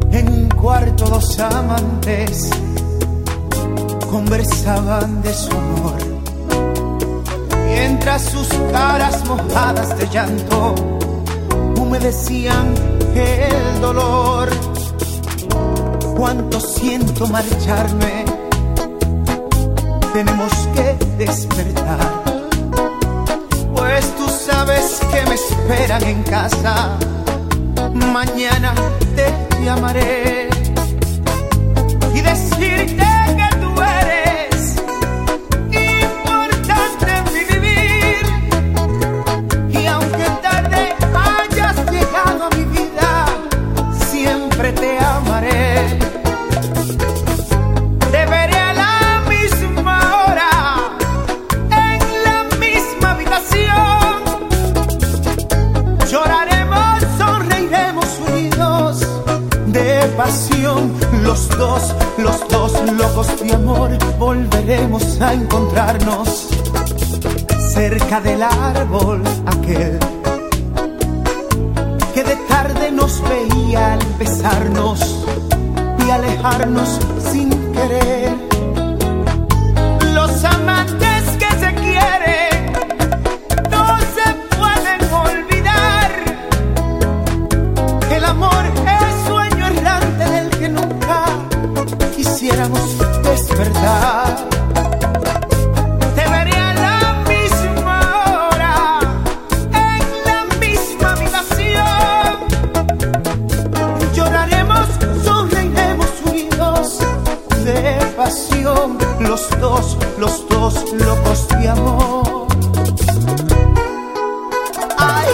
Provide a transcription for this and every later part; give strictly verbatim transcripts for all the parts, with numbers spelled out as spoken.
En un cuarto dos amantes conversaban de su amor, mientras sus caras mojadas de llanto humedecían el dolor. Cuánto siento marcharme, tenemos que despertar, pues tú sabes que me esperan en casa. Mañana te llamaré y decirte que tú eres importante en mi vivir. Y aunque tarde hayas llegado a mi vida, siempre te amaré. Te veré a la misma hora, en la misma habitación. Lloraremos, sonreiremos unidos de pasión. Los dos, los dos locos de amor, volveremos a encontrarnos cerca del árbol aquel que de tarde nos veía al besarnos y alejarnos sin querer. Los amantes que se quieren no se pueden olvidar. El amor es sueño errante del que nunca quisiéramos despertar. Te veré a la misma hora, en la misma habitación. Lloraremos, sonreiremos unidos de pasión. Los dos, los dos locos de amor. Ay.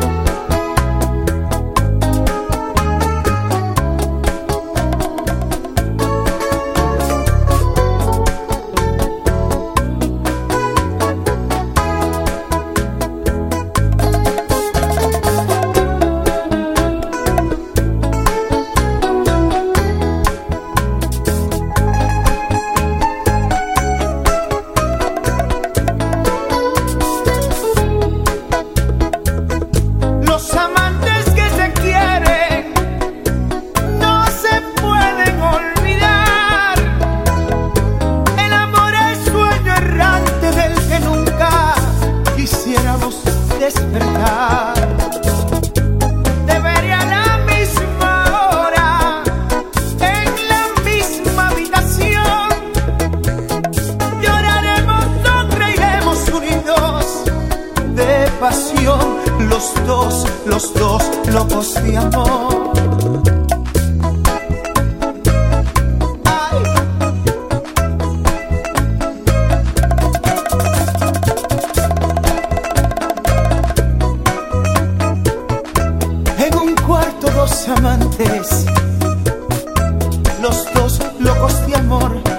Despertar. Te veré a la misma hora, en la misma habitación. Lloraremos, sonreiremos unidos de pasión. Los dos, los dos locos de amor. Dos amantes, los dos locos de amor.